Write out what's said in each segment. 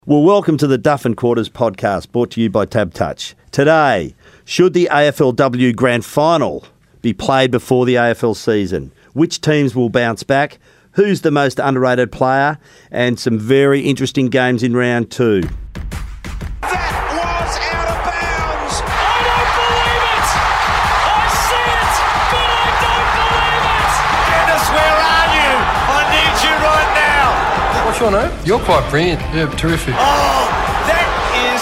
Well, welcome to the Duff and Quarters podcast, brought to you by TABtouch. Today, should the AFLW Grand Final be played before the AFL season? Which teams will bounce back? Who's the most underrated player? And some very interesting games in round two. That was out of bounds. I don't believe it. I see it, but I don't believe it. Dennis, where are you? I need you right now. What's your name? You're quite brilliant. Yeah, terrific. Oh, that is...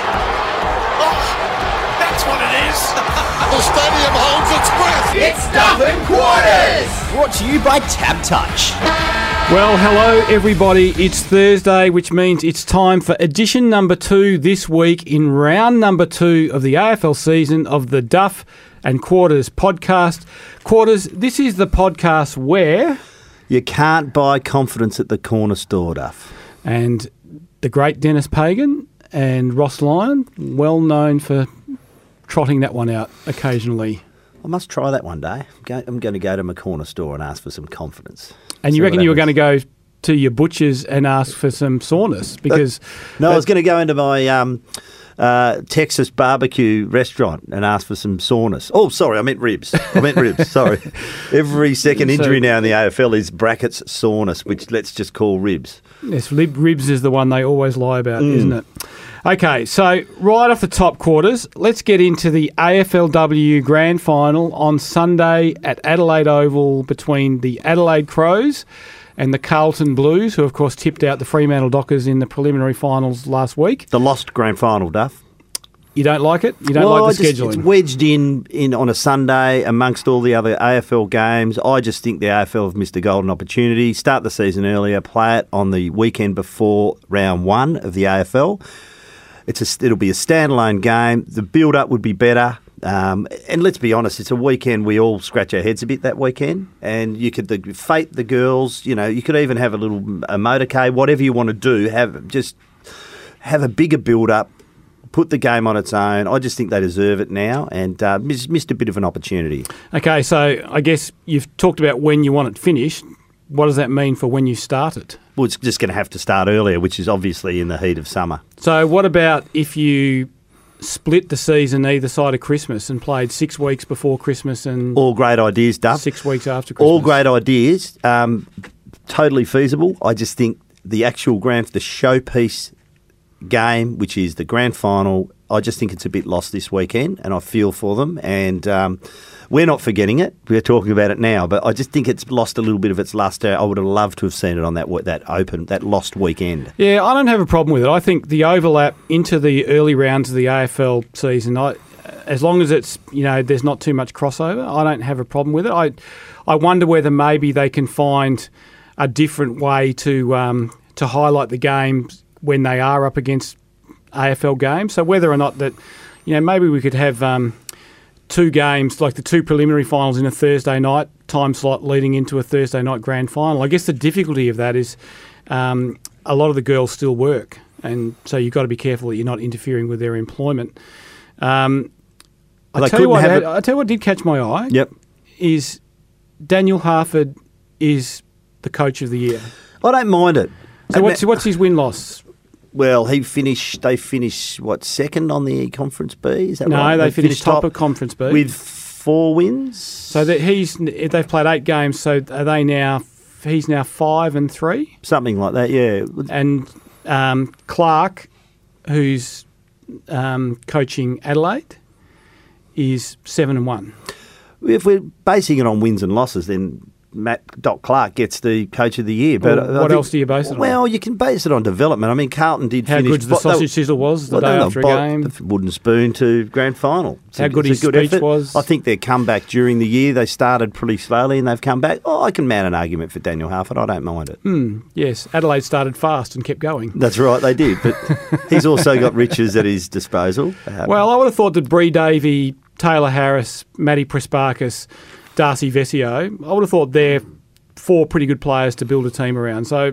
Oh, that's what it is. The stadium holds its breath. It's Duff and Quarters! Brought to you by TABtouch. Well, hello everybody. It's Thursday, which means it's time for edition number 2 this week in round number 2 of the AFL season of the Duff and Quarters podcast. Quarters, this is the podcast where... You can't buy confidence at the corner store, Duff. And the great Dennis Pagan and Ross Lyon, well known for trotting that one out occasionally. I must try that one day. I'm going to go to my corner store and ask for some confidence. And you reckon you were going to go to your butcher's and ask for some soreness? Because no, I was going to go into my Texas barbecue restaurant and ask for some soreness. Oh, sorry, I meant ribs. Sorry. Every second injury now in the AFL is brackets soreness, which let's just call ribs. Yes, ribs is the one they always lie about, isn't it? Okay, so right off the top, Quarters, let's get into the AFLW Grand Final on Sunday at Adelaide Oval between the Adelaide Crows and the Carlton Blues, who of course tipped out the Fremantle Dockers in the preliminary finals last week. The lost Grand Final, Duff. You don't like it? You don't like the scheduling? It's wedged in on a Sunday amongst all the other AFL games. I just think the AFL have missed a golden opportunity. Start the season earlier, play it on the weekend before round 1 of the AFL. It'll be a standalone game. The build-up would be better. And let's be honest, it's a weekend we all scratch our heads a bit that weekend. And you could fate the girls. You know, you could even have a motorcade, whatever you want to do. Have a bigger build-up. Put the game on its own. I just think they deserve it now, and missed a bit of an opportunity. Okay, so I guess you've talked about when you want it finished. What does that mean for when you start it? Well, it's just going to have to start earlier, which is obviously in the heat of summer. So what about if you split the season either side of Christmas and played 6 weeks before Christmas and... All great ideas, Duff. 6 weeks after Christmas. All great ideas. Totally feasible. I just think the showpiece game, which is the grand final, I just think it's a bit lost this weekend, and I feel for them. And we're not forgetting it. We're talking about it now, but I just think it's lost a little bit of its luster. I would have loved to have seen it on that lost weekend. Yeah, I don't have a problem with it. I think the overlap into the early rounds of the AFL season, as long as it's, there's not too much crossover, I don't have a problem with it. I wonder whether maybe they can find a different way to highlight the games when they are up against AFL games. So whether or not that, maybe we could have 2 games, like the 2 preliminary finals in a Thursday night time slot leading into a Thursday night grand final. I guess the difficulty of that is a lot of the girls still work, and so you've got to be careful that you're not interfering with their employment. I tell you what did catch my eye. Yep. Is Daniel Harford is the coach of the year. I don't mind it. So what's his win-loss? Well, they finished, second on the Conference B? Is that right? No, they finished top of Conference B. With 4 wins? So they've played 8 games, so he's now 5-3? Something like that, yeah. And Clark, who's coaching Adelaide, is 7-1. If we're basing it on wins and losses, then Matt Clark gets the coach of the year. But what else do you base it on? Well, you can base it on development. I mean, Carlton did finish... How good the sausage sizzle was the day after a game. The wooden spoon to grand final. How good his speech was. I think their comeback during the year, they started pretty slowly and they've come back. I can mount an argument for Daniel Harford. I don't mind it. Yes, Adelaide started fast and kept going. That's right, they did. But he's also got riches at his disposal. Well, I would have thought that Bree Davey, Taylor Harris, Maddie Prespakis, Darcy Vesio, I would have thought they're 4 pretty good players to build a team around. So,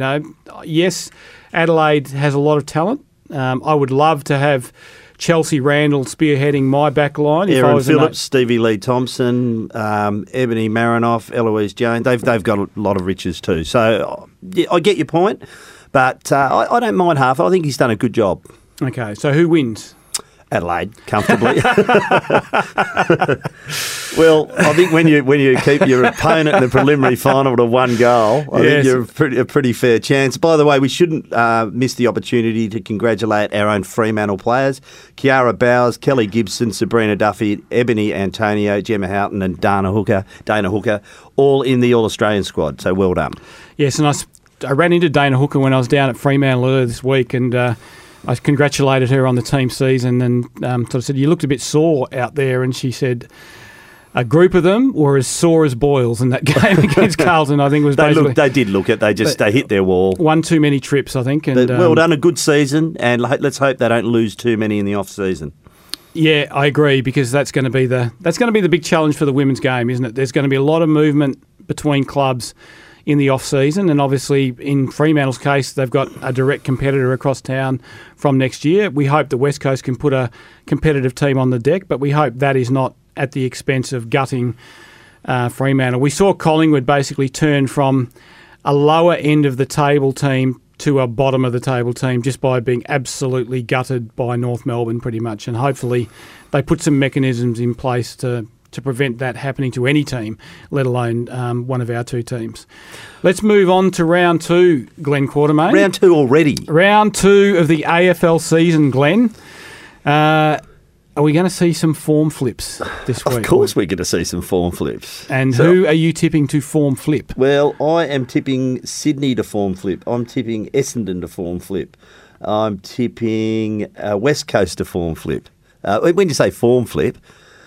yes, Adelaide has a lot of talent. I would love to have Chelsea Randall spearheading my back line. Aaron Phillips, Stevie Lee Thompson, Ebony Marinoff, Eloise Jones. They've got a lot of riches too. So, I get your point. But I don't mind half. I think he's done a good job. Okay, so who wins? Adelaide, comfortably. Well, I think when you keep your opponent in the preliminary final to one goal, I think you're a pretty fair chance. By the way, we shouldn't miss the opportunity to congratulate our own Fremantle players: Kiara Bowers, Kelly Gibson, Sabrina Duffy, Ebony Antonio, Gemma Houghton and Dana Hooker, all in the All-Australian squad. So well done. Yes, and I ran into Dana Hooker when I was down at Fremantle earlier this week, and I congratulated her on the team season and sort of said, "You looked a bit sore out there," and she said, "A group of them were as sore as boils in that game against Carlton." I think it was they did look it. They hit their wall. One too many trips, I think. And well done, a good season, and let's hope they don't lose too many in the off season. Yeah, I agree, because that's going to be the big challenge for the women's game, isn't it? There's going to be a lot of movement between clubs in the off-season, and obviously in Fremantle's case, they've got a direct competitor across town from next year. We hope the West Coast can put a competitive team on the deck, but we hope that is not at the expense of gutting Fremantle. We saw Collingwood basically turn from a lower end of the table team to a bottom of the table team just by being absolutely gutted by North Melbourne pretty much, and hopefully they put some mechanisms in place to prevent that happening to any team, let alone one of our two teams. Let's move on to round 2, Glenn Quartermain. Round 2 already. Round 2 of the AFL season, Glenn. Are we going to see some form flips this week? Of course we're going to see some form flips. And who are you tipping to form flip? Well, I am tipping Sydney to form flip. I'm tipping Essendon to form flip. I'm tipping West Coast to form flip. When you say form flip...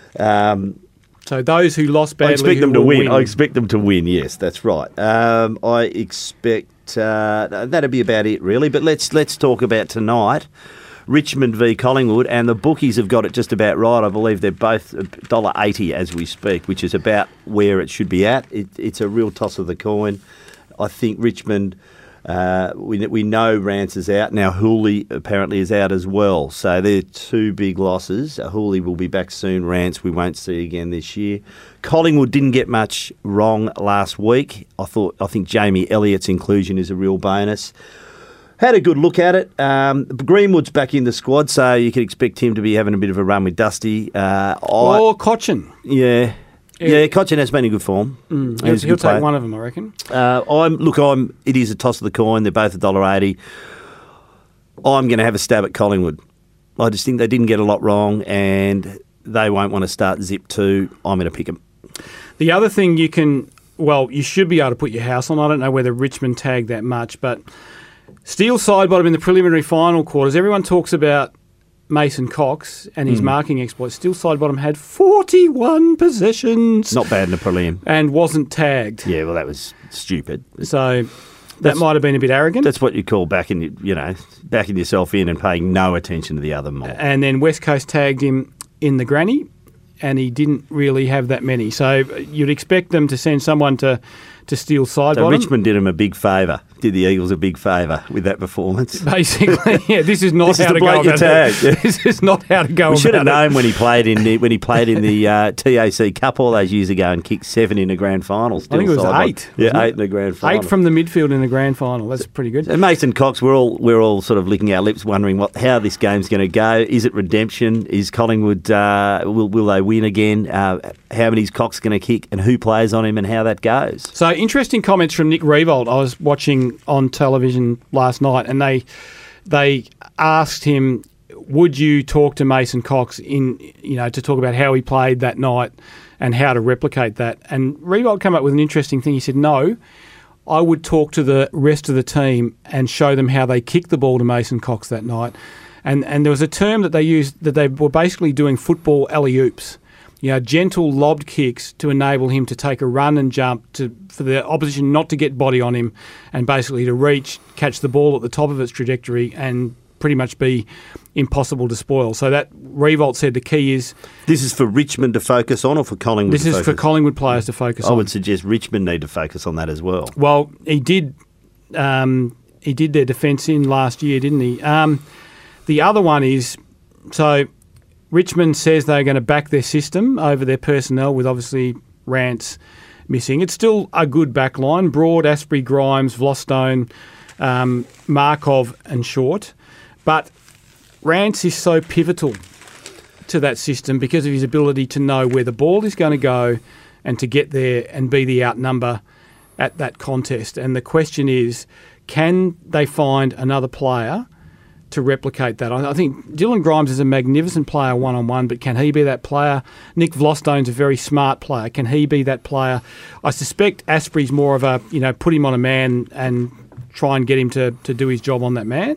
So those who lost badly, I expect them to win. I expect them to win. Yes, that's right. I expect that'll be about it, really. But let's talk about tonight. Richmond v Collingwood, and the bookies have got it just about right. I believe they're both $1.80 as we speak, which is about where it should be at. It's a real toss of the coin. I think Richmond. We know Rance is out. Now Hooley apparently is out as well. So they're two big losses. Hooley will be back soon. Rance we won't see again this year. Collingwood didn't get much wrong last week. I think Jamie Elliott's inclusion is a real bonus. Had a good look at it. Greenwood's back in the squad, so you can expect him to be having a bit of a run with Dusty. Or Cochin. Yeah. Yeah, Cochin has been in good form. He'll take one of them, I reckon. It is a toss of the coin. They're both $1.80. I'm going to have a stab at Collingwood. I just think they didn't get a lot wrong, and they won't want to start zip 2. I'm going to pick them. The other thing you should be able to put your house on. I don't know whether Richmond tagged that much, but Steel Sidebottom in the preliminary final quarters, everyone talks about Mason Cox and his marking exploits. Steel Sidebottom had 41 possessions. Not bad in the prelim. And wasn't tagged. Yeah, well, that was stupid. So that might have been a bit arrogant. That's what you call backing yourself in and paying no attention to the other mob. And then West Coast tagged him in the granny, and he didn't really have that many. So you'd expect them to send someone to Steel Sidebottom. So Richmond did him a big favour. Did the Eagles a big favour with that performance? Basically, yeah. This is not how to go about it. This is not how to go about it. We should have known when he played in the TAC Cup all those years ago and kicked 7 in the grand final. I think it was 8. Yeah, 8 in the grand final. 8 from the midfield in the grand final. That's pretty good. And Mason Cox, we're all sort of licking our lips, wondering how this game's going to go. Is it redemption? Is Collingwood will they win again? How many's Cox going to kick, and who plays on him, and how that goes? So interesting comments from Nick Riewoldt. I was watching on television last night, and they asked him, would you talk to Mason Cox to talk about how he played that night and how to replicate that? And Riewoldt came up with an interesting thing. He said, no, I would talk to the rest of the team and show them how they kicked the ball to Mason Cox that night. And there was a term that they used, that they were basically doing football alley-oops. Gentle lobbed kicks to enable him to take a run and jump for the opposition not to get body on him, and basically to reach, catch the ball at the top of its trajectory and pretty much be impossible to spoil. So that Riewoldt said the key is... This is for Richmond to focus on, or for Collingwood to focus on? This is for Collingwood players to focus on. I would suggest Richmond need to focus on that as well. Well, he did their defence in last year, didn't he? The other one is... So Richmond says they're going to back their system over their personnel, with obviously Rance missing. It's still a good back line. Broad, Asprey, Grimes, Vlostone, Markov and Short. But Rance is so pivotal to that system because of his ability to know where the ball is going to go and to get there and be the outnumber at that contest. And the question is, can they find another player to replicate that? I think Dylan Grimes is a magnificent player one-on-one, but can he be that player? Nick Vlostone's a very smart player. Can he be that player? I suspect Asprey's more of a, put him on a man and try and get him to do his job on that man.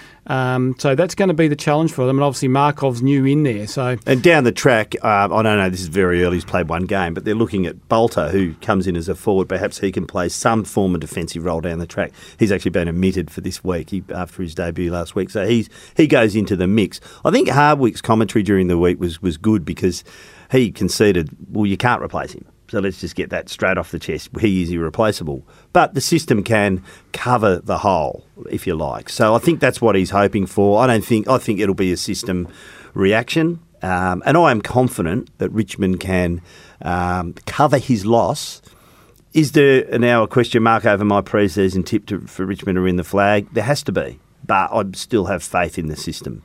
So that's going to be the challenge for them. And obviously Markov's new in there. And down the track, I don't know, this is very early, he's played one game, but they're looking at Bolter, who comes in as a forward. Perhaps he can play some form of defensive role down the track. He's actually been omitted for this week after his debut last week. So he goes into the mix. I think Hardwick's commentary during the week was good because he conceded, well, you can't replace him. So let's just get that straight off the chest. He is irreplaceable. But the system can cover the hole, if you like. So I think that's what he's hoping for. I think it'll be a system reaction. And I am confident that Richmond can cover his loss. Is there now a question mark over my pre-season tip for Richmond to win the flag? There has to be. But I still have faith in the system.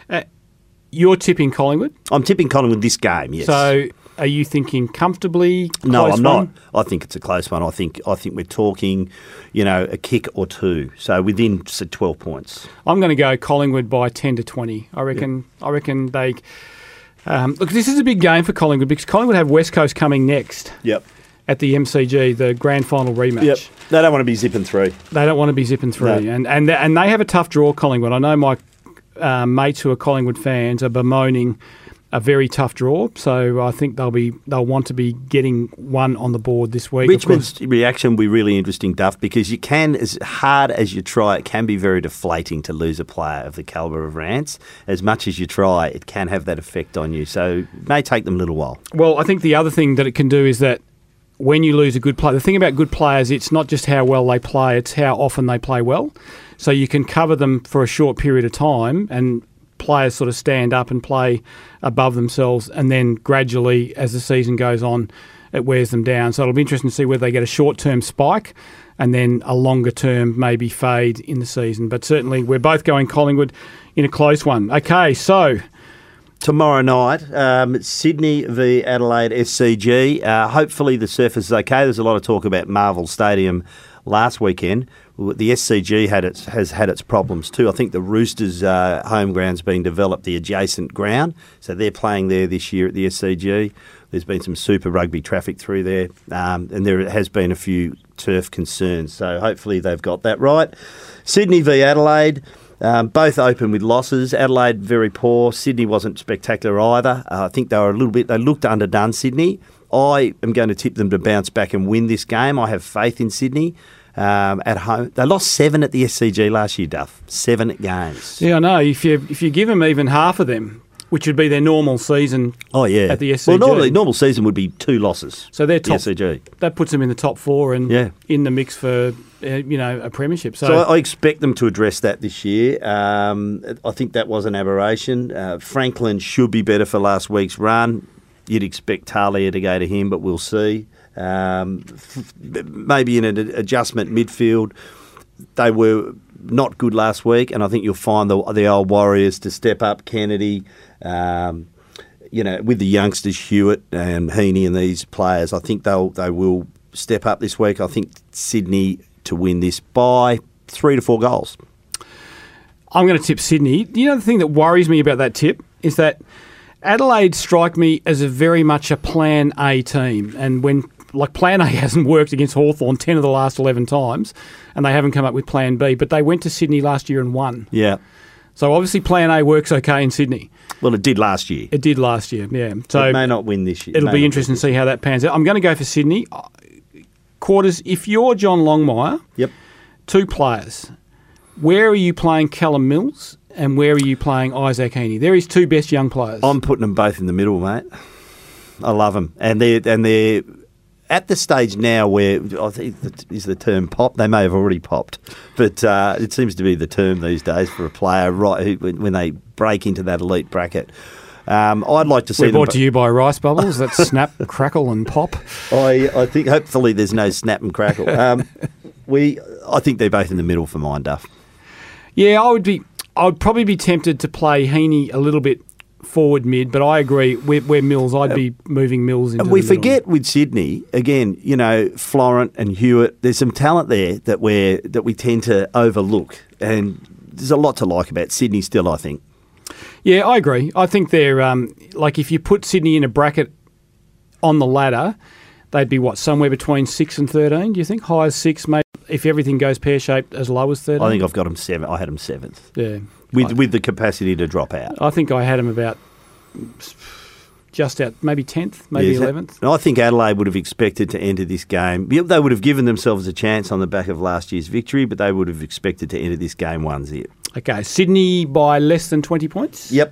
You're tipping Collingwood? I'm tipping Collingwood this game, yes. So are you thinking comfortably? No, I'm not. I think it's a close one. I think we're talking, a kick or two. So within 12 points. I'm going to go Collingwood by 10 to 20. I reckon. Yep. I reckon they. Look, this is a big game for Collingwood because Collingwood have West Coast coming next. Yep. At the MCG, the grand final rematch. Yep. They don't want to be zipping through. No. And they have a tough draw, Collingwood. I know my mates who are Collingwood fans are bemoaning a very tough draw, so I think they'll want to be getting one on the board this week. Richmond's reaction will be really interesting, Duff, because you can, as hard as you try, it can be very deflating to lose a player of the calibre of Rance. As much as you try, it can have that effect on you, so it may take them a little while. Well, I think the other thing that it can do is that when you lose a good player, the thing about good players, it's not just how well they play, it's how often they play well. So you can cover them for a short period of time and players sort of stand up and play above themselves, and then gradually, as the season goes on, it wears them down. So it'll be interesting to see whether they get a short-term spike and then a longer-term maybe fade in the season. But certainly we're both going Collingwood in a close one. Okay, so tomorrow night, Sydney v Adelaide SCG. Hopefully the surface is okay. There's a lot of talk about Marvel Stadium last weekend. The SCG has had its problems too. I think the Roosters' home ground's being developed, the adjacent ground. So they're playing there this year at the SCG. There's been some Super Rugby traffic through there, and there has been a few turf concerns. So hopefully they've got that right. Sydney v Adelaide. Both open with losses. Adelaide very poor. Sydney wasn't spectacular either. I think they looked underdone, Sydney. I am going to tip them to bounce back and win this game. I have faith in Sydney at home. They lost 7 at the SCG last year, Duff. 7 games. Yeah, I know. If you give them even half of them, which would be their normal season at the SCG. Well, normal season would be 2 losses. So they're top. The SCG. That puts them in the top 4 and in the mix for a premiership. So I expect them to address that this year. I think that was an aberration. Franklin should be better for last week's run. You'd expect Talia to go to him, but we'll see. Maybe in an adjustment midfield. They were not good last week, and I think you'll find the old Warriors to step up. Kennedy, with the youngsters, Hewitt and Heaney and these players, I think they will step up this week. I think Sydney to win this by 3 to 4 goals. I'm going to tip Sydney. The thing that worries me about that tip is that Adelaide strike me as very much a Plan A team, and when Plan A hasn't worked against Hawthorn 10 of the last 11 times, and they haven't come up with Plan B, but they went to Sydney last year and won. Yeah. So obviously Plan A works okay in Sydney. Well, it did last year. It did last year, yeah. So it may not win this year. It'll be interesting to see how that pans out. I'm going to go for Sydney. Quarters, if you're John Longmire, 2 players, where are you playing Callum Mills and where are you playing Isaac Heaney? They're his 2 best young players. I'm putting them both in the middle, mate. I love them. And they're at the stage now where, I think is the term pop. They may have already popped, but it seems to be the term these days for a player when they break into that elite bracket. I'd like to see them. We're brought to you by Rice Bubbles. That's snap, crackle and pop. I think hopefully there's no snap and crackle. I think they're both in the middle for mine, Duff. Yeah, I would probably be tempted to play Heaney a little bit forward mid, but I agree where Mills, I'd be moving Mills into And we the middle. forget with Sydney, again, Florent and Hewitt, there's some talent there that we tend to overlook. And there's a lot to like about Sydney still, I think. Yeah, I agree. I think they're, if you put Sydney in a bracket on the ladder, they'd be somewhere between 6 and 13, do you think? High as 6, maybe, if everything goes pear-shaped, as low as 13? I think I've got them 7. I had them 7th. Yeah. With the capacity to drop out. I think I had them about just out, maybe 10th, maybe 11th. I think Adelaide would have expected to enter this game. They would have given themselves a chance on the back of last year's victory, but they would have expected to enter this game 1-0. Okay, Sydney by less than 20 points? Yep.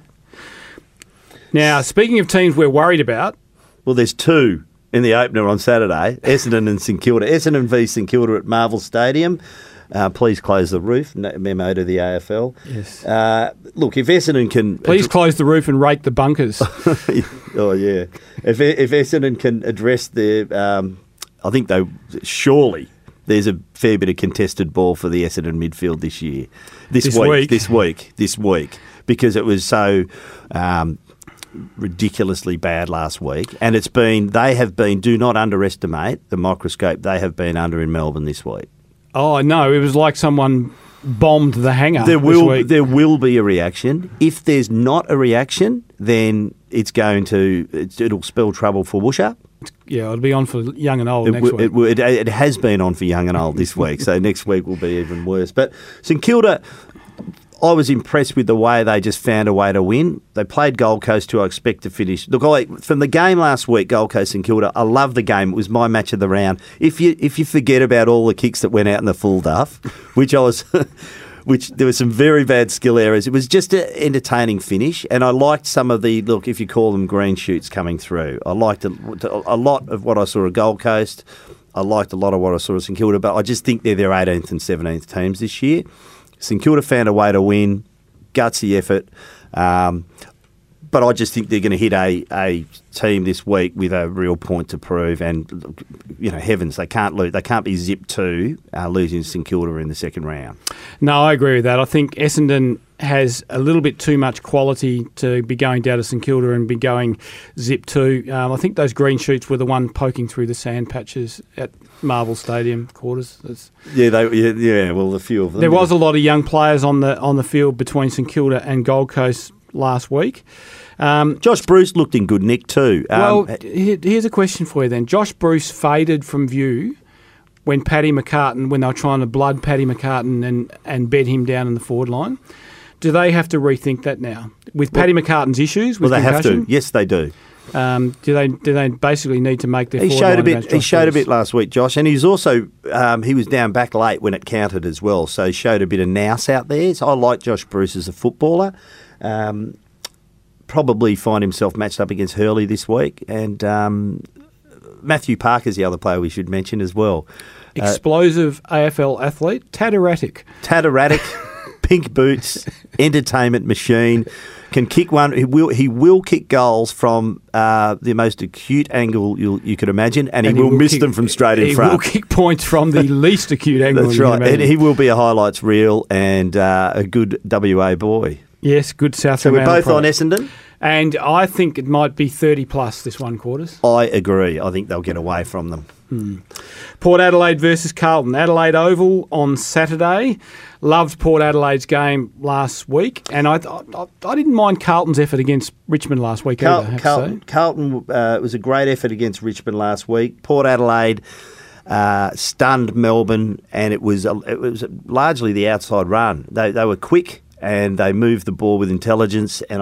Now, speaking of teams we're worried about... Well, there's 2 in the opener on Saturday, Essendon and St Kilda. Essendon v St Kilda at Marvel Stadium. Please close the roof. Memo to the AFL. Yes. Look, if Essendon can... Please close the roof and rake the bunkers. Oh, yeah. If Essendon can address their... I think surely there's a fair bit of contested ball for the Essendon midfield this year. This week. Because it was so... ridiculously bad last week, and do not underestimate the microscope they have been under in Melbourne this week. Oh, no, it was like someone bombed the hangar There this week. will be a reaction. If there's not a reaction, then it'll spell trouble for Woosha. Yeah, it'll be on for young and old next week. It has been on for young and old this week, so next week will be even worse. But St Kilda, I was impressed with the way they just found a way to win. They played Gold Coast, who I expect to finish. Look, from the game last week, Gold Coast and Kilda, I love the game. It was my match of the round. If you forget about all the kicks that went out in the full duff, which there were some very bad skill errors, it was just an entertaining finish. And I liked some of the, if you call them green shoots coming through. I liked a lot of what I saw at Gold Coast. I liked a lot of what I saw at St Kilda, but I just think they're their 18th and 17th teams this year. St Kilda found a way to win, gutsy effort, but I just think they're going to hit a team this week with a real point to prove. And heavens, they can't lose. They can't be zipped to losing to St Kilda in the second round. No, I agree with that. I think Essendon has a little bit too much quality to be going down to St Kilda and be going zip to. I think those green shoots were the one poking through the sand patches at Marvel Stadium quarters. Well, a few of them. There was a lot of young players on the field between St Kilda and Gold Coast last week. Josh Bruce looked in good nick too. Here's a question for you then. Josh Bruce faded from view when they were trying to blood Paddy McCartan and bed him down in the forward line. Do they have to rethink that now? With Paddy McCartan's issues with concussion? Have to. Yes, they do. Do they basically need to make their forward line? He showed a bit last week, Josh, and he's also he was down back late when it counted as well, so he showed a bit of nous out there. So I like Josh Bruce as a footballer. Probably find himself matched up against Hurley this week, and Matthew Parker's the other player we should mention as well. Explosive AFL athlete, Tataratic, pink boots, entertainment machine. Can kick one. He will kick goals from the most acute angle you could imagine, and he will miss them from straight in front. He will kick points from the least acute angle. That's right, and he will be a highlights reel and a good WA boy. Yes, good South. So we're both on Essendon, and I think it might be 30 plus this one quarters. I agree. I think they'll get away from them. Port Adelaide versus Carlton. Adelaide Oval on Saturday. Loved Port Adelaide's game last week, and I didn't mind Carlton's effort against Richmond last week either. Carlton was a great effort against Richmond last week. Port Adelaide stunned Melbourne, and it was largely the outside run. They were quick and they moved the ball with intelligence, and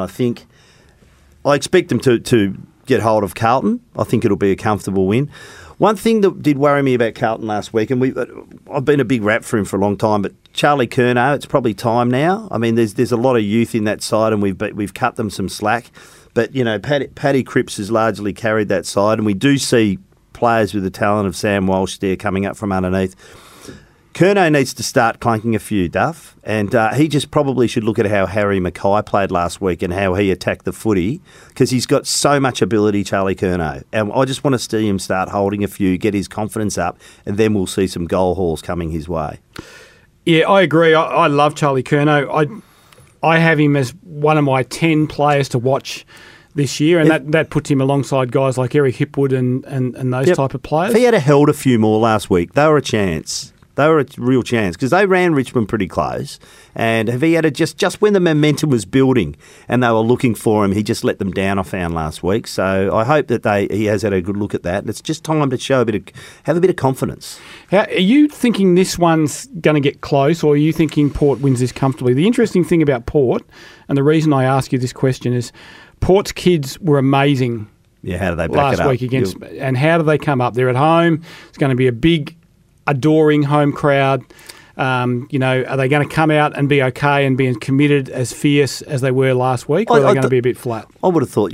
I expect them to get hold of Carlton. I think it'll be a comfortable win. One thing that did worry me about Carlton last week, and I've been a big rap for him for a long time, but Charlie Curnow, it's probably time now. I mean, there's a lot of youth in that side, and we've cut them some slack. But Paddy Cripps has largely carried that side, and we do see players with the talent of Sam Walsh there coming up from underneath. Curnow needs to start clunking a few, Duff, and he just probably should look at how Harry Mackay played last week and how he attacked the footy, because he's got so much ability, Charlie Curnow. And I just want to see him start holding a few, get his confidence up, and then we'll see some goal hauls coming his way. Yeah, I agree. I love Charlie Curnow. I have him as one of my 10 players to watch this year, and that puts him alongside guys like Eric Hipwood and those type of players. If he had held a few more last week, they were a chance. They were a real chance because they ran Richmond pretty close. And if he had just when the momentum was building and they were looking for him, he just let them down, I found, last week. So I hope that he has had a good look at that. And it's just time to have a bit of confidence. Are you thinking this one's going to get close, or are you thinking Port wins this comfortably? The interesting thing about Port, and the reason I ask you this question, is Port's kids were amazing. Yeah, how do they back last it up? Week against, and how do they come up? They're at home. It's going to be a big, adoring home crowd. Are they going to come out and be okay and be committed as fierce as they were last week, or are they going to be a bit flat? I would have thought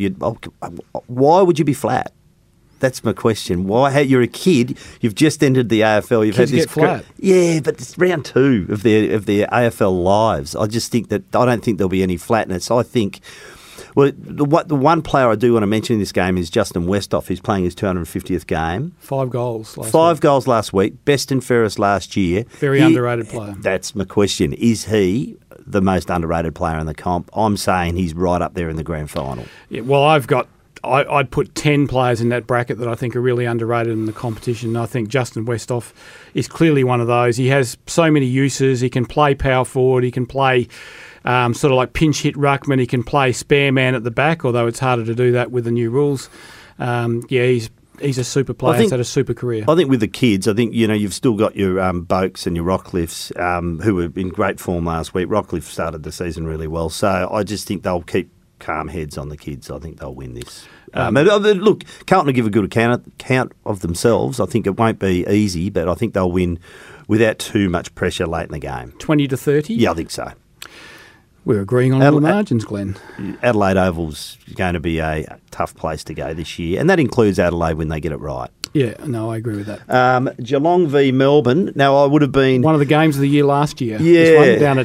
why would you be flat? That's my question. Why? You're a kid. You've just entered the AFL. You've Kids had this get flat. Yeah, but it's round 2 of their AFL lives. I just think that I don't think there'll be any flatness. I think. Well, the one player I do want to mention in this game is Justin Westhoff, who's playing his 250th game. 5 goals last week. 5 goals last week, best and fairest last year. Very underrated player. That's my question. Is he the most underrated player in the comp? I'm saying he's right up there in the grand final. Yeah, well, I'd put 10 players in that bracket that I think are really underrated in the competition. I think Justin Westhoff is clearly one of those. He has so many uses. He can play power forward. He can play sort of like pinch hit ruckman. He can play spare man at the back, although it's harder to do that with the new rules. He's a super player. He's had a super career. I think with the kids, you've still got your Boaks and your Rockcliffs who were in great form last week. Rockcliffe started the season really well, so I just think they'll keep calm heads on the kids. I think they'll win this. Look, Carlton will give a good account of themselves. I think it won't be easy, but I think they'll win without too much pressure late in the game. 20-30? Yeah, I think so. We're agreeing on all the margins, Glenn. Adelaide Oval's going to be a tough place to go this year, and that includes Adelaide when they get it right. Yeah, no, I agree with that. Geelong v Melbourne. Now, I would have been... one of the games of the year last year. Yeah. This one down at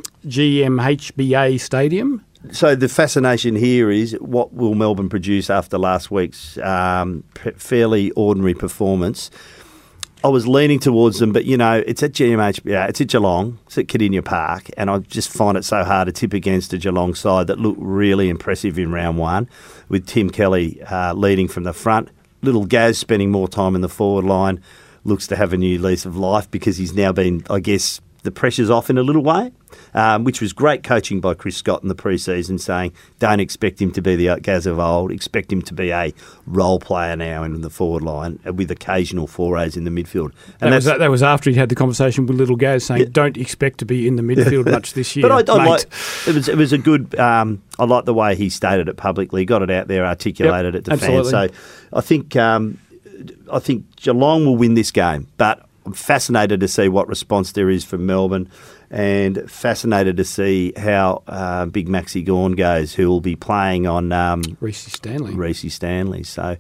GMHBA Stadium. So the fascination here is what will Melbourne produce after last week's fairly ordinary performance. I was leaning towards them, but, it's at GMHBA, it's at Geelong, it's at Kardinia Park, and I just find it so hard to tip against a Geelong side that looked really impressive in round 1, with Tim Kelly leading from the front. Little Gaz spending more time in the forward line, looks to have a new lease of life because he's now been, I guess, the pressure's off in a little way, which was great coaching by Chris Scott in the pre-season, saying don't expect him to be the Gaz of old, expect him to be a role player now in the forward line with occasional forays in the midfield. And that was after he'd had the conversation with Little Gaz saying don't expect to be in the midfield much this year. But it was a good... I like the way he stated it publicly, got it out there, articulated it to absolutely. fans. So I think Geelong will win this game, but I'm fascinated to see what response there is from Melbourne, and fascinated to see how Big Maxi Gawn goes, who will be playing on Reece Stanley. So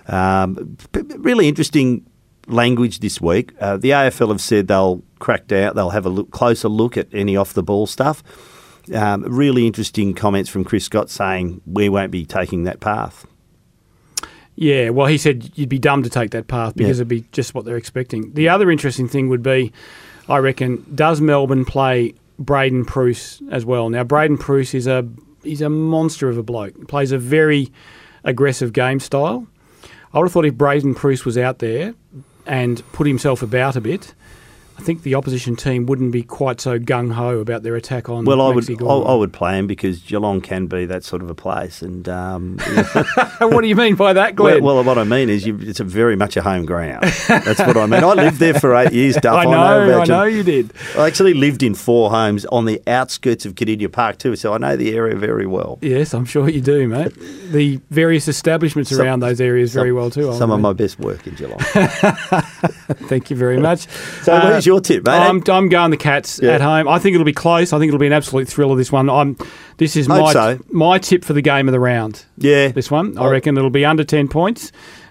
really interesting language this week. The AFL have said they'll crack down, they'll have a closer look at any off-the-ball stuff. Really interesting comments from Chris Scott saying we won't be taking that path. Yeah, well, he said you'd be dumb to take that path because it'd be just what they're expecting. The other interesting thing would be, I reckon, does Melbourne play Braden Preuss as well? Now, Braden Preuss is a monster of a bloke. He plays a very aggressive game style. I would have thought if Braden Preuss was out there and put himself about a bit, I think the opposition team wouldn't be quite so gung-ho about their attack on Maxi Gawn. I would play him because Geelong can be that sort of a place. And what do you mean by that, Glenn? Well, what I mean is it's very much a home ground. That's what I mean. I lived there for 8 years, Duff. I know you did. I actually lived in 4 homes on the outskirts of Kardinia Park too, so I know the area very well. Yes, I'm sure you do, mate. The various establishments around those areas very well too. Some of my best work in Geelong. Thank you very much. So where's your tip, mate? I'm going the Cats at home. I think it'll be close. I think it'll be an absolute thriller, this one. This is my tip for the game of the round. Yeah. This one. I reckon it'll be under 10 points.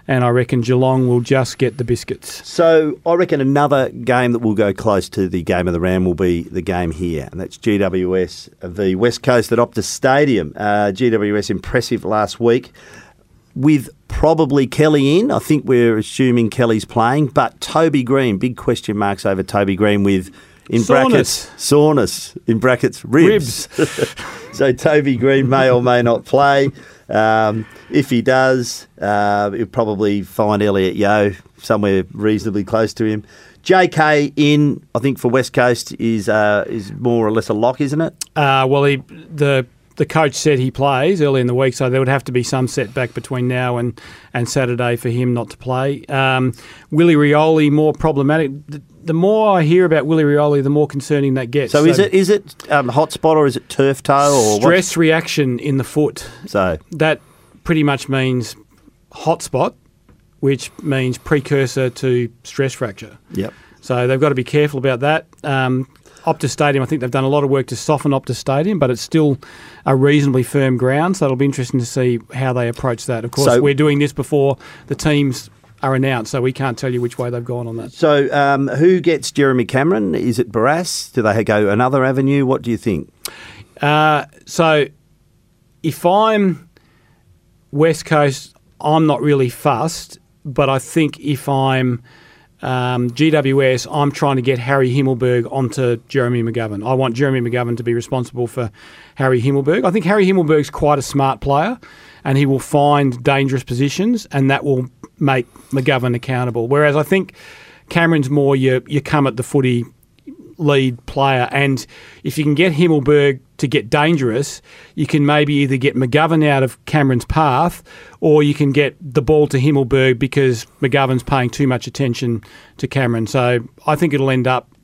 and I reckon Geelong will just get the biscuits. So I reckon another game that will go close to the game of the round will be the game here, and that's GWS v West Coast at Optus Stadium. GWS impressive last week with probably Kelly in. I think we're assuming Kelly's playing, but Toby Green, big question marks over Toby Green with, in brackets, soreness, in brackets, ribs. So Toby Green may or may not play. If he does, he'll probably find Elliot Yeo somewhere reasonably close to him. JK in, I think, for West Coast is more or less a lock, isn't it? Well, the coach said he plays early in the week, so there would have to be some setback between now and Saturday for him not to play. Willie Rioli, more problematic. The more I hear about Willie Rioli, the more concerning that gets. So is it hot spot or is it turf toe? Or stress reaction in the foot. So that pretty much means hot spot, which means precursor to stress fracture. Yep. So they've got to be careful about that. Optus Stadium, I think they've done a lot of work to soften Optus Stadium, but it's still a reasonably firm ground, so it'll be interesting to see how they approach that. Of course, we're doing this before the teams are announced, so we can't tell you which way they've gone on that. So who gets Jeremy Cameron? Is it Barrass? Do they go another avenue? What do you think? So if I'm West Coast, I'm not really fussed, but I think if I'm GWS, I'm trying to get Harry Himmelberg onto Jeremy McGovern. I want Jeremy McGovern to be responsible for Harry Himmelberg. I think Harry Himmelberg's quite a smart player, and he will find dangerous positions, and that will make McGovern accountable. Whereas I think Cameron's more you come at the footy lead player, and if you can get Himmelberg to get dangerous, you can maybe either get McGovern out of Cameron's path, or you can get the ball to Himmelberg because McGovern's paying too much attention to Cameron. So I think it'll end up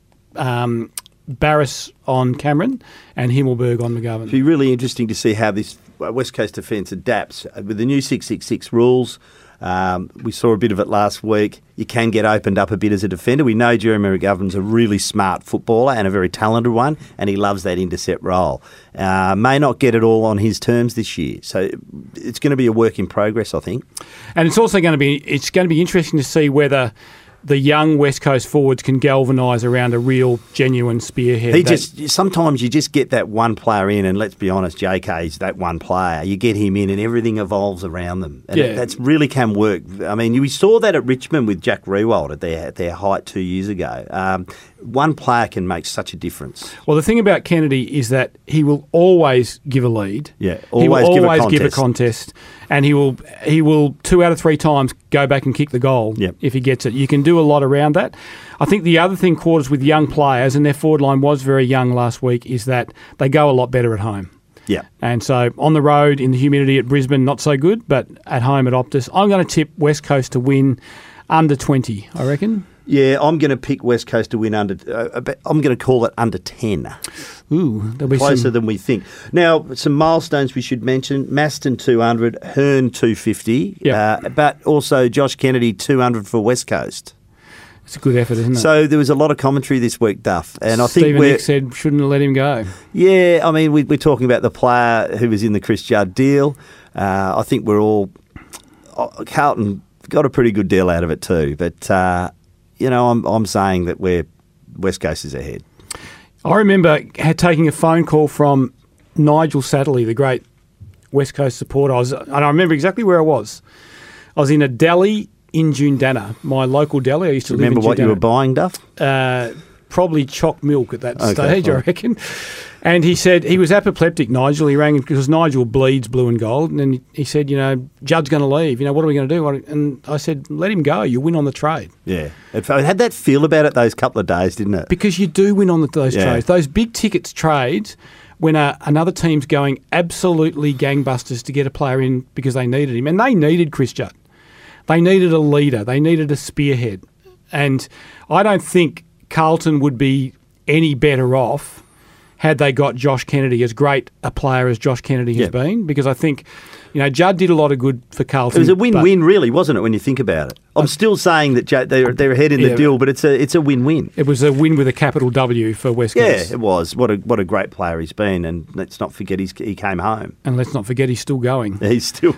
Barrass on Cameron and Himmelberg on McGovern. It'll be really interesting to see how this West Coast defence adapts with the new 666 rules. We saw a bit of it last week. You can get opened up a bit as a defender. We know Jeremy McGovern's a really smart footballer and a very talented one, and he loves that intercept role. May not get it all on his terms this year, so it's going to be a work in progress, I think. And it's also going to be interesting to see whether the young West Coast forwards can galvanise around a real, genuine spearhead. Sometimes you just get that one player in, and let's be honest, JK's that one player. You get him in, and everything evolves around them, and that's really can work. I mean, we saw that at Richmond with Jack Riewoldt at their height 2 years ago. One player can make such a difference. Well, the thing about Kennedy is that he will always give a lead. Yeah, he will always give a contest, and he will 2 out of 3 times go back and kick the goal if he gets it. You can do a lot around that. I think the other thing, Quarters, with young players, and their forward line was very young last week, is that they go a lot better at home. Yeah. And so on the road in the humidity at Brisbane, not so good, but at home at Optus, I'm going to tip West Coast to win under 20, I reckon. Yeah, I'm going to pick West Coast to win under. I'm going to call it under 10. Ooh, there'll be closer than we think. Now, some milestones we should mention: Maston 200, Hearn 250, but also Josh Kennedy 200 for West Coast. It's a good effort, isn't it? So there was a lot of commentary this week, Duff, and I think Stephen Nick said shouldn't have let him go. Yeah, I mean we're talking about the player who was in the Chris Judd deal. I think we're all Carlton got a pretty good deal out of it too, but. I'm saying that West Coast is ahead. I remember taking a phone call from Nigel Satterley, the great West Coast supporter. And I remember exactly where I was. I was in a deli in Jundana, my local deli. I used to live in Jundana. Remember what you were buying, Duff? Probably choc milk at that stage, I reckon. And he said he was apoplectic, Nigel. He rang because Nigel bleeds blue and gold. And then he said, Judd's going to leave. What are we going to do? And I said, let him go. You win on the trade. Yeah. It had that feel about it those couple of days, didn't it? Because you do win on those trades. Those big tickets trades when another team's going absolutely gangbusters to get a player in because they needed him. And they needed Chris Judd. They needed a leader. They needed a spearhead. And I don't think Carlton would be any better off had they got Josh Kennedy, as great a player as Josh Kennedy has been, because I think, Judd did a lot of good for Carlton. It was a win-win, really, wasn't it, when you think about it? I'm still saying that they're ahead in the deal, but it's a win-win. It was a win with a capital W for West Coast. Yeah, it was. What a great player he's been, and let's not forget he came home. And let's not forget he's still going. He's still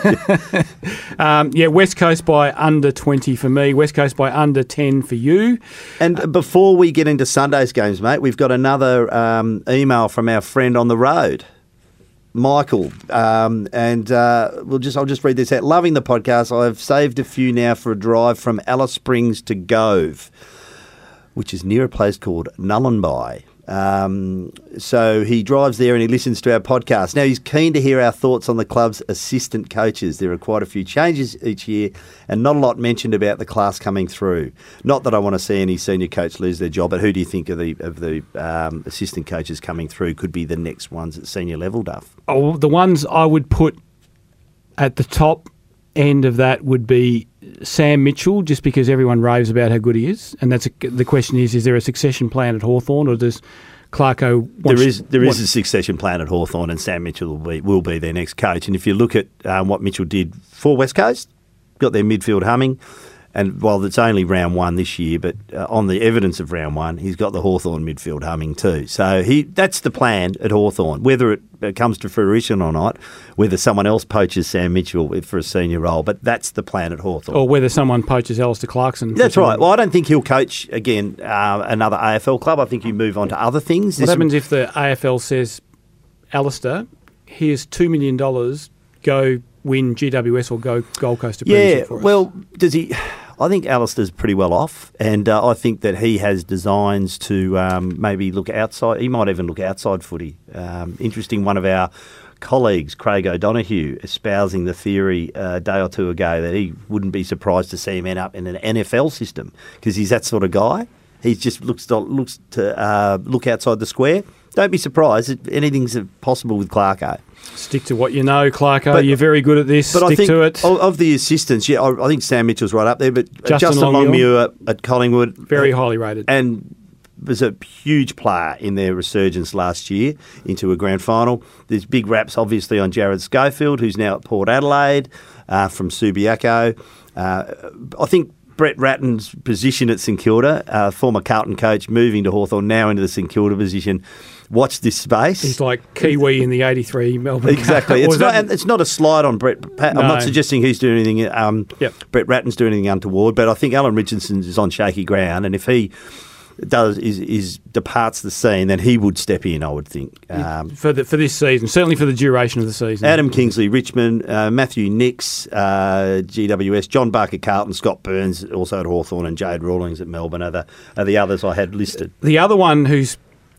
going. West Coast by under 20 for me, West Coast by under 10 for you. And before we get into Sunday's games, mate, we've got another email from our friend on the road, Michael, and I'll just read this out. Loving the podcast. I've saved a few now for a drive from Alice Springs to Gove, which is near a place called Nullarbor. So he drives there and he listens to our podcast. Now, he's keen to hear our thoughts on the club's assistant coaches. There are quite a few changes each year and not a lot mentioned about the class coming through. Not that I want to see any senior coach lose their job, but who do you think of the assistant coaches coming through could be the next ones at senior level, Duff? Oh, the ones I would put at the top end of that would be Sam Mitchell, just because everyone raves about how good he is. And the question is there a succession plan at Hawthorn, or does Clarko want... There is a succession plan at Hawthorn, and Sam Mitchell will be their next coach. And if you look at what Mitchell did for West Coast, got their midfield humming. And while it's only round one this year, but on the evidence of round one, he's got the Hawthorn midfield humming too. So that's the plan at Hawthorn. Whether it comes to fruition or not, whether someone else poaches Sam Mitchell for a senior role, but that's the plan at Hawthorn. Or whether someone poaches Alistair Clarkson. That's right. Well, I don't think he'll coach, again, another AFL club. I think you move on to other things. What happens if the AFL says, Alistair, here's $2 million, go win GWS or go Gold Coast to Premiership for us? Well, does he... I think Alistair's pretty well off, and I think that he has designs to maybe look outside. He might even look outside footy. Interesting, one of our colleagues, Craig O'Donoghue, espousing the theory a day or two ago that he wouldn't be surprised to see him end up in an NFL system because he's that sort of guy. He just looks to look outside the square. Don't be surprised. Anything's possible with Clarko. Stick to what you know, Clarko. You're very good at this. Stick to it. Of the assistants, I think Sam Mitchell's right up there, but Justin Longmuir at Collingwood. Very highly rated. And was a huge player in their resurgence last year into a grand final. There's big raps, obviously, on Jared Schofield, who's now at Port Adelaide from Subiaco. I think Brett Ratton's position at St Kilda, former Carlton coach, moving to Hawthorn, now into the St Kilda position. Watch this space. He's like Kiwi in the 83 Melbourne. Exactly. It's not a slide on Brett. I'm not suggesting he's doing anything. Brett Ratton's doing anything untoward, but I think Alan Richardson is on shaky ground, and if he departs the scene, then he would step in, I would think. For this season, certainly for the duration of the season. Adam Kingsley, Richmond, Matthew Nix, GWS, John Barker, Carlton, Scott Burns, also at Hawthorn, and Jade Rawlings at Melbourne are the others I had listed. The other one who's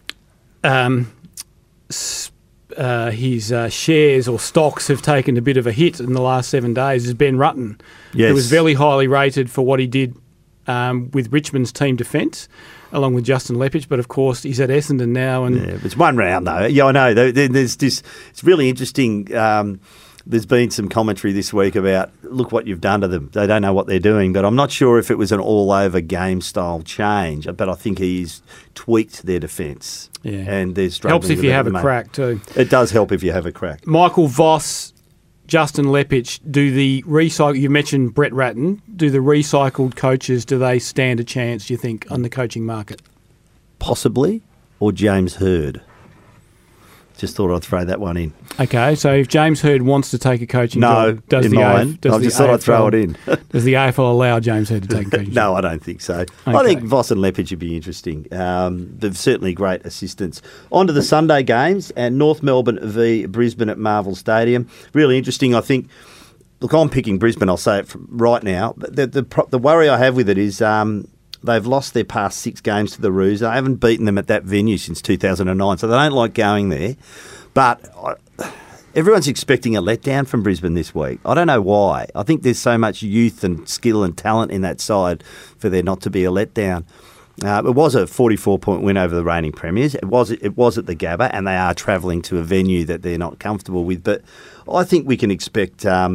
his shares or stocks have taken a bit of a hit in the last 7 days is Ben Rutten. Yes. Who was very highly rated for what he did with Richmond's team defence, along with Justin Lepage, but of course he's at Essendon now. And it's one round though. Yeah, I know. There's this. It's really interesting. There's been some commentary this week about, look what you've done to them. They don't know what they're doing, but I'm not sure if it was an all-over game-style change, but I think he's tweaked their defence. Yeah. And they're struggling. Helps if you have a crack too. It does help if you have a crack. Michael Voss, Justin Lepage, you mentioned Brett Ratton, do the recycled coaches, do they stand a chance, do you think, on the coaching market? Possibly, or James Hird. Just thought I'd throw that one in. Okay, so if James Hird wants to take a coaching job, I just thought I'd throw it in. Does the AFL allow James Hird to take a coaching job? No, I don't think so. Okay. I think Voss and Lepage would be interesting. They're certainly great assistants. On to the Sunday games, and North Melbourne v Brisbane at Marvel Stadium. Really interesting, I think. Look, I'm picking Brisbane, I'll say it right now. The worry I have with it is they've lost their past 6 games to the Roos. They haven't beaten them at that venue since 2009, so they don't like going there. But everyone's expecting a letdown from Brisbane this week. I don't know why. I think there's so much youth and skill and talent in that side for there not to be a letdown. It was a 44-point win over the reigning premiers. It was at the Gabba, and they are travelling to a venue that they're not comfortable with. But I think we can expect a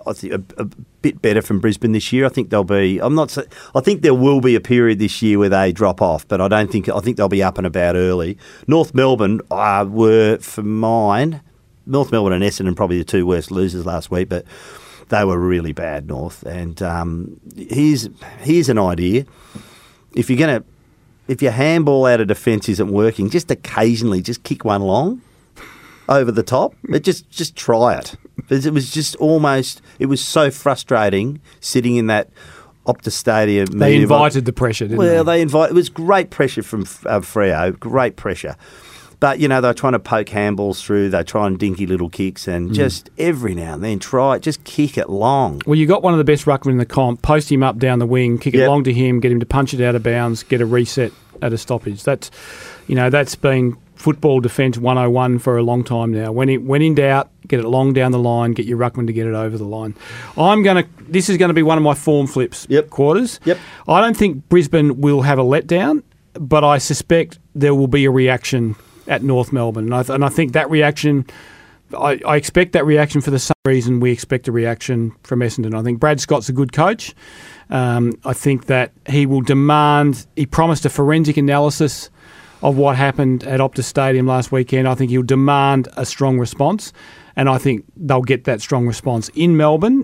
bit better from Brisbane this year. I think they'll be. I think there will be a period this year where they drop off, but I think they'll be up and about early. North Melbourne were, for mine, North Melbourne and Essendon probably the two worst losers last week, but they were really bad, North. And here's an idea. If your handball out of defence isn't working, just occasionally just kick one long over the top. Just try it. It was just almost. It was so frustrating sitting in that Optus Stadium. They invited the pressure, didn't they? Well, it was great pressure from Freo. Great pressure. But, they're trying to poke handballs through. They try and dinky little kicks and just every now and then just kick it long. Well, you got one of the best ruckmen in the comp. Post him up down the wing, kick it long to him, get him to punch it out of bounds, get a reset at a stoppage. That's been football defence 101 for a long time now. When in doubt, get it long down the line, get your ruckman to get it over the line. This is going to be one of my form flips quarters. Yep. I don't think Brisbane will have a letdown, but I suspect there will be a reaction at North Melbourne. And I think that reaction, I expect that reaction for the same reason we expect a reaction from Essendon. I think Brad Scott's a good coach. I think that he promised a forensic analysis of what happened at Optus Stadium last weekend. I think he'll demand a strong response, and I think they'll get that strong response. In Melbourne,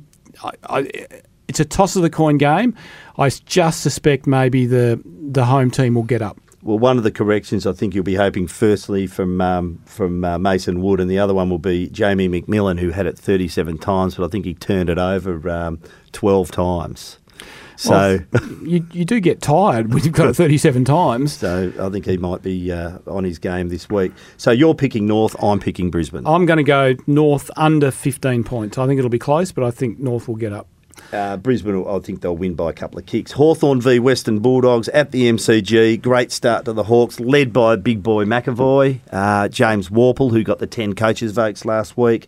it's a toss of the coin game. I just suspect maybe the home team will get up. Well, one of the corrections I think you'll be hoping firstly from Mason Wood, and the other one will be Jamie McMillan, who had it 37 times, but I think he turned it over 12 times. So you do get tired when you've got it 37 times. So I think he might be on his game this week. So you're picking North, I'm picking Brisbane. I'm going to go North under 15 points. I think it'll be close, but I think North will get up. Brisbane, I think they'll win by a couple of kicks. Hawthorn v Western Bulldogs at the MCG. Great start to the Hawks, led by big boy McAvoy, James Warple, who got the 10 coaches' votes last week.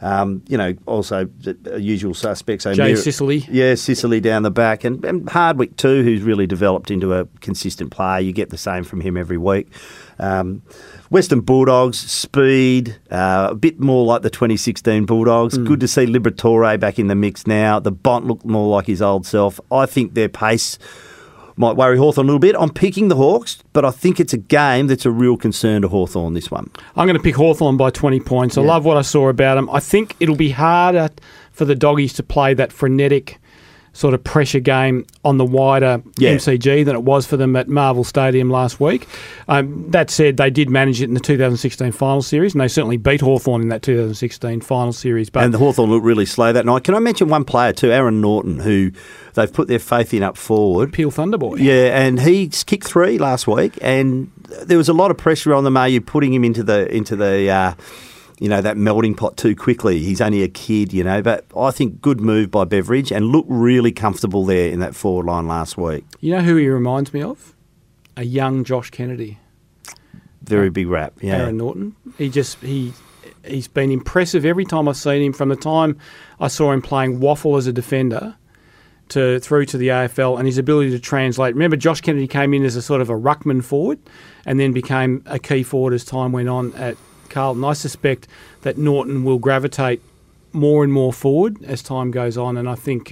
Also the usual suspects. Jay Sicily. Yeah, Sicily down the back. And Hardwick too, who's really developed into a consistent player. You get the same from him every week. Western Bulldogs, speed, a bit more like the 2016 Bulldogs. Good to see Liberatore back in the mix now. The Bont looked more like his old self. I think their pace might worry Hawthorn a little bit. I'm picking the Hawks, but I think it's a game that's a real concern to Hawthorn, this one. I'm going to pick Hawthorn by 20 points. I love what I saw about them. I think it'll be harder for the Doggies to play that frenetic sort of pressure game on the wider MCG than it was for them at Marvel Stadium last week. That said, they did manage it in the 2016 final series, and they certainly beat Hawthorn in that 2016 final series. And the Hawthorn looked really slow that night. Can I mention one player too, Aaron Norton, who they've put their faith in up forward. Peel Thunderboy. Yeah, and he kicked 3 last week, and there was a lot of pressure on them. Are you putting him into the that melting pot too quickly? He's only a kid, but I think good move by Beveridge and looked really comfortable there in that forward line last week. You know who he reminds me of? A young Josh Kennedy. Very big rap, yeah. Aaron Norton. He's been impressive every time I've seen him, from the time I saw him playing waffle as a defender through to the AFL, and his ability to translate. Remember, Josh Kennedy came in as a sort of a ruckman forward and then became a key forward as time went on at Carlton. I suspect that Norton will gravitate more and more forward as time goes on, and I think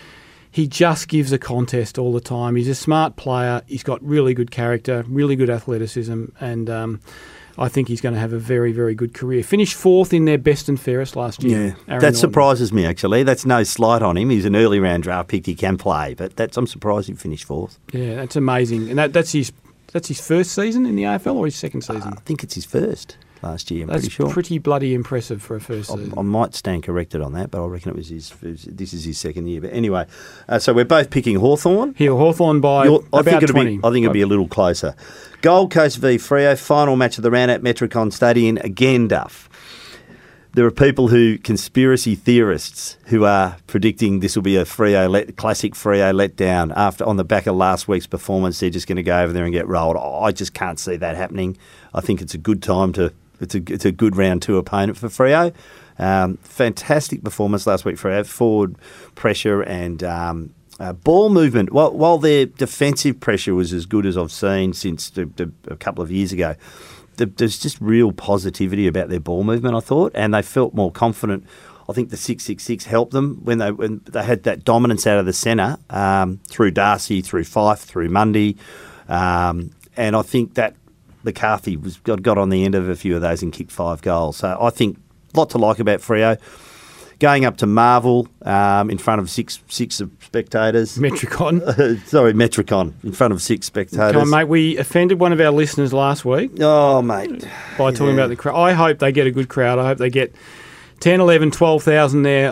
he just gives a contest all the time. He's a smart player. He's got really good character, really good athleticism, and I think he's going to have a very, very good career. Finished 4th in their best and fairest last year. Yeah, that surprises me, actually. That's no slight on him. He's an early round draft pick. He can play, but I'm surprised he finished 4th. Yeah, that's amazing. And that's his first season in the AFL, or his second season? I think it's his first last year, That's pretty sure. Pretty bloody impressive for a first season. I might stand corrected on that, but I reckon this is his second year. But anyway, so we're both picking Hawthorn. Hawthorn by about 20. I think it'll be a little closer. Gold Coast v Freo, final match of the round at Metricon Stadium. Again, Duff. There are people conspiracy theorists, who are predicting this will be a classic Freo letdown on the back of last week's performance. They're just going to go over there and get rolled. I just can't see that happening. I think it's a good time it's a good round 2 opponent for Freo. Fantastic performance last week for forward pressure and ball movement, while their defensive pressure was as good as I've seen since a couple of years ago, there's just real positivity about their ball movement, I thought, and they felt more confident. I think the 6-6-6 helped them when they had that dominance out of the centre through Darcy, through Fife, through Mundy, and I think that McCarthy got on the end of a few of those and kicked 5 goals. So I think a lot to like about Freo. Going up to Marvel in front of six spectators. Metricon. Sorry, Metricon in front of 6 spectators. Come on, mate. We offended one of our listeners last week. Oh, mate. By talking about the crowd. I hope they get a good crowd. I hope they get 10, 11, 12,000 there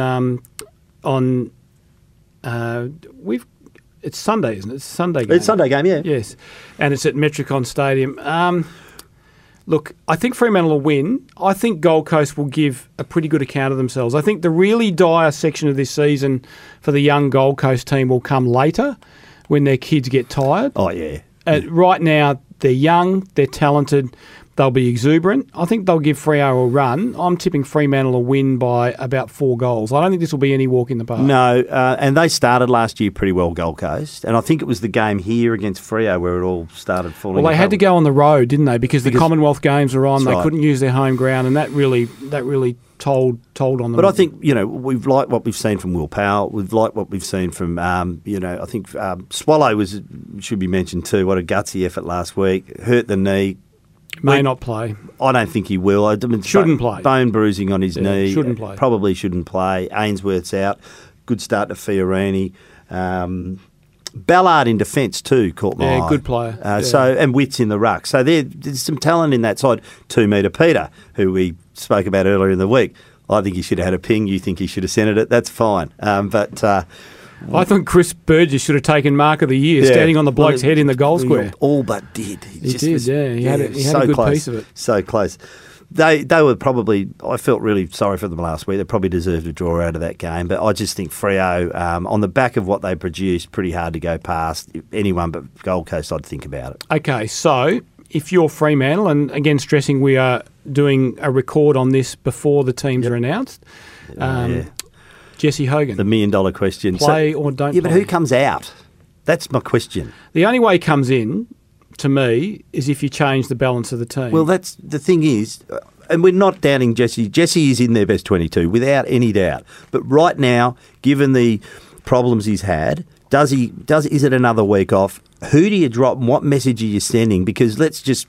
it's Sunday, isn't it? It's a Sunday game. It's a Sunday game, yeah. Yes. And it's at Metricon Stadium. Look, I think Fremantle will win. I think Gold Coast will give a pretty good account of themselves. I think the really dire section of this season for the young Gold Coast team will come later when their kids get tired. Oh, yeah. Right now, they're young, they're talented, they'll be exuberant. I think they'll give Freo a run. I'm tipping Fremantle will win by about 4 goals. I don't think this will be any walk in the park. No, and they started last year pretty well, Gold Coast. And I think it was the game here against Freo where it all started falling Well, they had to go on the road, didn't they? Because the Commonwealth Games were on. They right. couldn't use their home ground, and that really told on them. But I think, we've liked what we've seen from Will Powell. We've liked what we've seen from, I think Swallow should be mentioned too. What a gutsy effort last week. Hurt the knee. May not play. I don't think he will. Shouldn't play. Bone bruising on his knee. Shouldn't play. Probably shouldn't play. Ainsworth's out. Good start to Fiorini. Ballard in defence too caught my eye. Good player. And Witt's in the ruck. So there's some talent in that side. 2 metre Peter, who we spoke about earlier in the week. I think he should have had a ping. You think he should have centred it. That's fine. I think Chris Burgess should have taken Mark of the Year, standing on the bloke's head in the goal square. All but did. He had a good close, piece of it. So close. They were probably, I felt really sorry for them last week. They probably deserved a draw out of that game. But I just think Freo, on the back of what they produced, pretty hard to go past. Anyone but Gold Coast, I'd think about it. Okay, so if you're Fremantle, and again stressing we are doing a record on this before the teams are announced, Jesse Hogan. The $1 million question. Play or don't play. Yeah, but who comes out? That's my question. The only way he comes in, to me, is if you change the balance of the team. Well, that's the thing is, and we're not doubting Jesse. Jesse is in their best 22, without any doubt. But right now, given the problems he's had, is it another week off? Who do you drop and what message are you sending? Because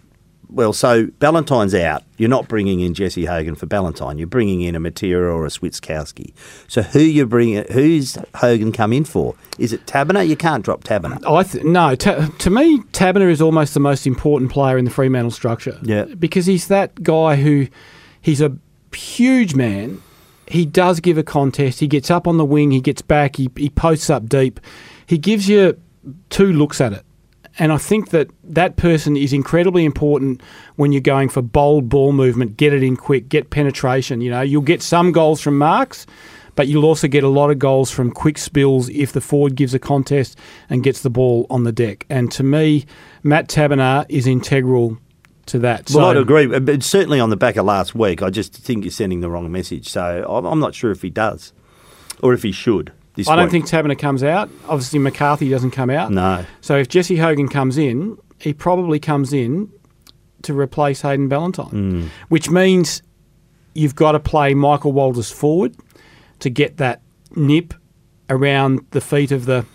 so Ballantyne's out. You're not bringing in Jesse Hogan for Ballantine. You're bringing in a Matera or a Switzkowski. So who's Hogan come in for? Is it Taberner? You can't drop Taberner. No. To me, Taberner is almost the most important player in the Fremantle structure. Yeah. Because he's that guy he's a huge man. He does give a contest. He gets up on the wing. He gets back. He posts up deep. He gives you 2 looks at it. And I think that person is incredibly important when you're going for bold ball movement, get it in quick, get penetration. You'll get some goals from marks, but you'll also get a lot of goals from quick spills if the forward gives a contest and gets the ball on the deck. And to me, Matt Taberner is integral to that. Well, I'd agree. But certainly on the back of last week, I just think you're sending the wrong message. So I'm not sure if he does or if he should. I don't think Taberner comes out. Obviously, McCarthy doesn't come out. No. So if Jesse Hogan comes in, he probably comes in to replace Hayden Ballantine, which means you've got to play Michael Walters forward to get that nip around the feet of the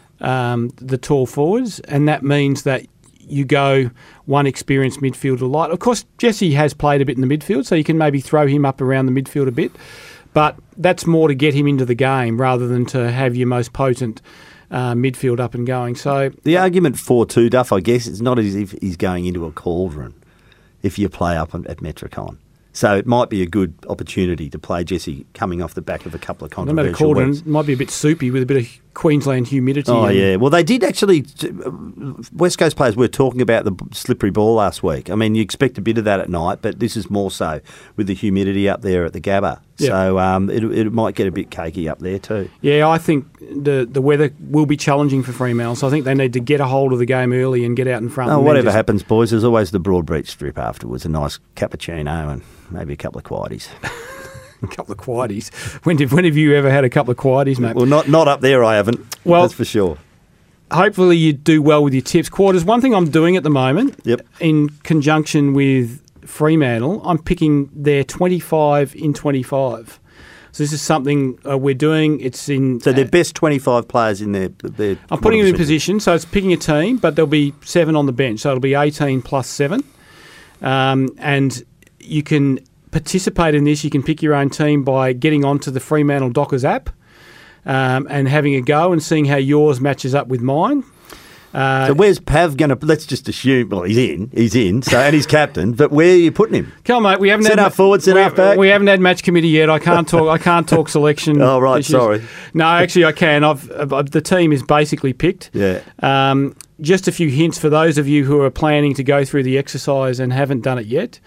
tall forwards, and that means that you go one experienced midfielder light. Of course, Jesse has played a bit in the midfield, so you can maybe throw him up around the midfield a bit. But that's more to get him into the game rather than to have your most potent midfield up and going. So the argument for Duff, I guess, is not as if he's going into a cauldron if you play up at Metricon. So it might be a good opportunity to play Jesse coming off the back of a couple of controversial No matter weeks. Cauldron, might be a bit soupy with a bit of Queensland humidity. Oh, yeah. Well, they did actually... West Coast players were talking about the slippery ball last week. I mean, you expect a bit of that at night, but this is more so with the humidity up there at the Gabba. Yeah. So it might get a bit cakey up there too. Yeah, I think the weather will be challenging for Fremantle, so I think they need to get a hold of the game early and get out in front. Whatever happens, boys, there's always the Broadbeach strip afterwards, a nice cappuccino and maybe a couple of quieties. A couple of quieties. When have you ever had a couple of quieties, mate? Well, not up there, I haven't. Well, that's for sure. Hopefully you do well with your tips. Quarters, one thing I'm doing at the moment, Yep. in conjunction with Fremantle, I'm picking their 25 in 25. So this is something we're doing. It's in... So their best 25 players in their I'm putting them in position, so it's picking a team, but there'll be 7 on the bench. So it'll be 18 plus 7. And you can participate in this. You can pick your own team by getting onto the Fremantle Dockers app and having a go and seeing how yours matches up with mine. So where's Pav going to... Let's just assume... Well, he's in, so, and he's captain, but where are you putting him? Come on, mate. We haven't Centre had forward, centre half back? We haven't had match committee yet. I can't talk selection. Oh, right, issues. sorry. No, actually I can. The team is basically picked. Yeah. Just a few hints for those of you who are planning to go through the exercise and haven't done it yet.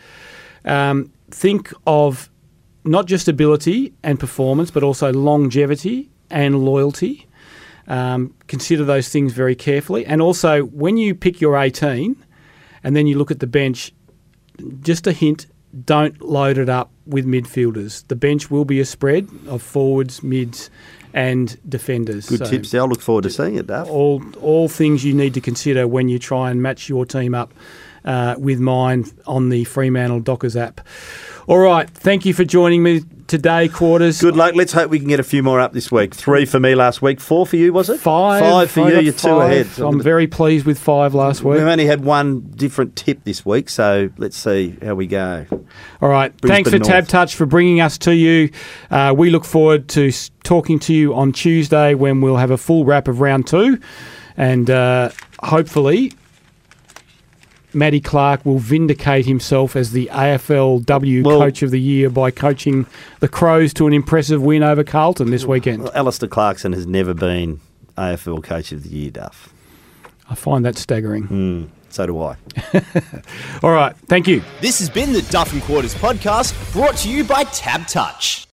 Think of not just ability and performance, but also longevity and loyalty. Consider those things very carefully. And also, when you pick your 18 and then you look at the bench, just a hint, don't load it up with midfielders. The bench will be a spread of forwards, mids and defenders. Good tips. I'll look forward to seeing it, Duff. All things you need to consider when you try and match your team up with mine on the Fremantle Dockers app. All right, thank you for joining me today, Quarters. Good luck. Let's hope we can get a few more up this week. 3 for me last week. 4 for you, was it? 5. 5 for I you. got You're 2 5. ahead. I'm very pleased with 5 last week. We've only had one different tip this week, so let's see how we go. All right. Thanks for Tab Touch for bringing us to you. We look forward to talking to you on Tuesday when we'll have a full wrap of round 2. And hopefully Matty Clark will vindicate himself as the AFLW Coach of the Year by coaching the Crows to an impressive win over Carlton this weekend. Well, Alistair Clarkson has never been AFL Coach of the Year, Duff. I find that staggering. So do I. All right. Thank you. This has been the Duff and Quarters podcast, brought to you by Tab Touch.